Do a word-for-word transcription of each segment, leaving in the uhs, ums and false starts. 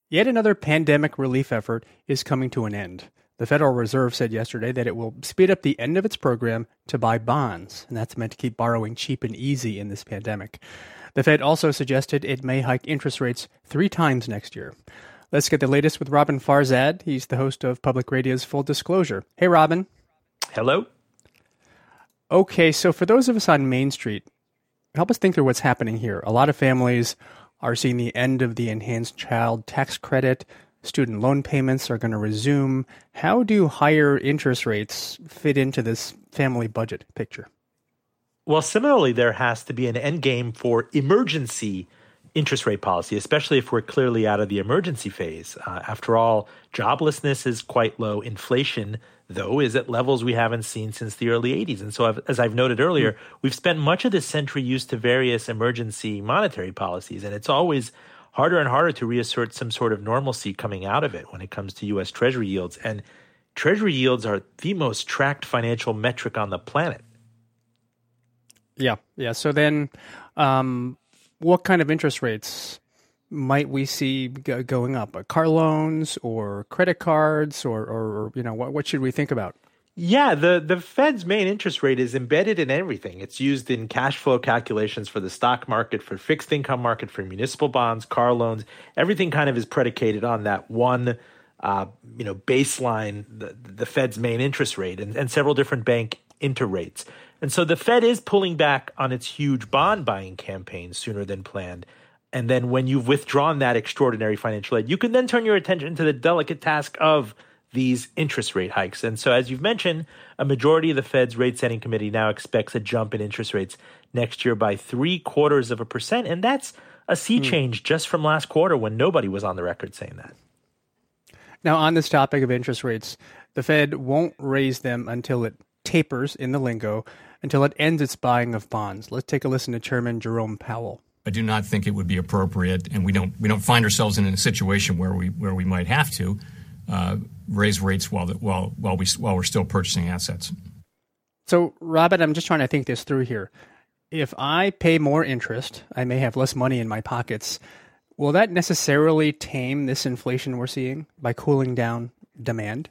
Yet another pandemic relief effort is coming to an end. The Federal Reserve said yesterday that it will speed up the end of its program to buy bonds, and that's meant to keep borrowing cheap and easy in this pandemic. The Fed also suggested it may hike interest rates three times next year. Let's get the latest with Robin Farzad. He's the host of Public Radio's Full Disclosure. Hey, Robin. Hello. Okay, so for those of us on Main Street, help us think through what's happening here. A lot of families are seeing the end of the enhanced child tax credit. Student loan payments are going to resume. How do higher interest rates fit into this family budget picture? Well, similarly, there has to be an end game for emergency interest rate policy, especially if we're clearly out of the emergency phase. Uh, after all, joblessness is quite low. Inflation, though, is at levels we haven't seen since the early eighties. And so, I've, as I've noted earlier, mm. we've spent much of this century used to various emergency monetary policies, and it's always harder and harder to reassert some sort of normalcy coming out of it when it comes to U S. Treasury yields. And Treasury yields are the most tracked financial metric on the planet. Yeah, yeah. So then um, what kind of interest rates might we see g- going up? Car loans or credit cards or, or you know, what, what should we think about? Yeah, the, the Fed's main interest rate is embedded in everything. It's used in cash flow calculations for the stock market, for fixed income market, for municipal bonds, car loans. Everything kind of is predicated on that one, uh, you know, baseline, the, the Fed's main interest rate, and, and several different bank interrates. And so the Fed is pulling back on its huge bond buying campaign sooner than planned. And then when you've withdrawn that extraordinary financial aid, you can then turn your attention to the delicate task of these interest rate hikes. And so, as you've mentioned, a majority of the Fed's rate setting committee now expects a jump in interest rates next year by three quarters of a percent. And that's a sea change mm. just from last quarter when nobody was on the record saying that. Now, on this topic of interest rates, the Fed won't raise them until it tapers, in the lingo, until it ends its buying of bonds. Let's take a listen to Chairman Jerome Powell. I do not think it would be appropriate, and we don't we don't find ourselves in a situation where we where we might have to uh, raise rates while the, while while we while we're still purchasing assets. So, Robin, I'm just trying to think this through here. If I pay more interest, I may have less money in my pockets. Will that necessarily tame this inflation we're seeing by cooling down demand?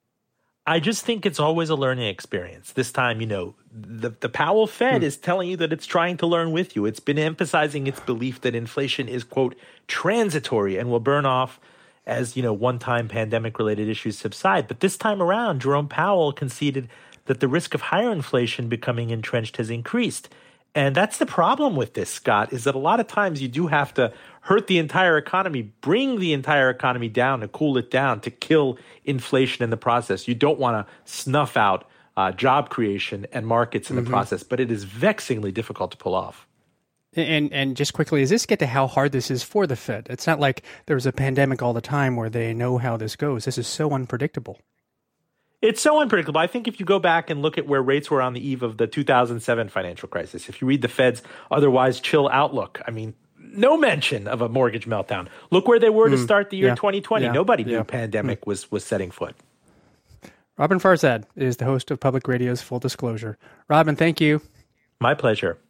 I just think it's always a learning experience. This time, you know, the, the Powell Fed hmm. is telling you that it's trying to learn with you. It's been emphasizing its belief that inflation is, quote, transitory and will burn off as, you know, one-time pandemic-related issues subside. But this time around, Jerome Powell conceded that the risk of higher inflation becoming entrenched has increased. And that's the problem with this, Scott, is that a lot of times you do have to hurt the entire economy, bring the entire economy down to cool it down, to kill inflation in the process. You don't want to snuff out uh, job creation and markets in the mm-hmm. process, but it is vexingly difficult to pull off. And and just quickly, does this get to how hard this is for the Fed? It's not like there's a pandemic all the time where they know how this goes. This is so unpredictable. It's so unpredictable. I think if you go back and look at where rates were on the eve of the two thousand seven financial crisis, if you read the Fed's otherwise chill outlook, I mean, no mention of a mortgage meltdown. Look where they were mm, to start the year yeah, twenty twenty. Yeah, Nobody yeah. knew pandemic mm. was, was setting foot. Robin Farzad is the host of Public Radio's Full Disclosure. Robin, thank you. My pleasure.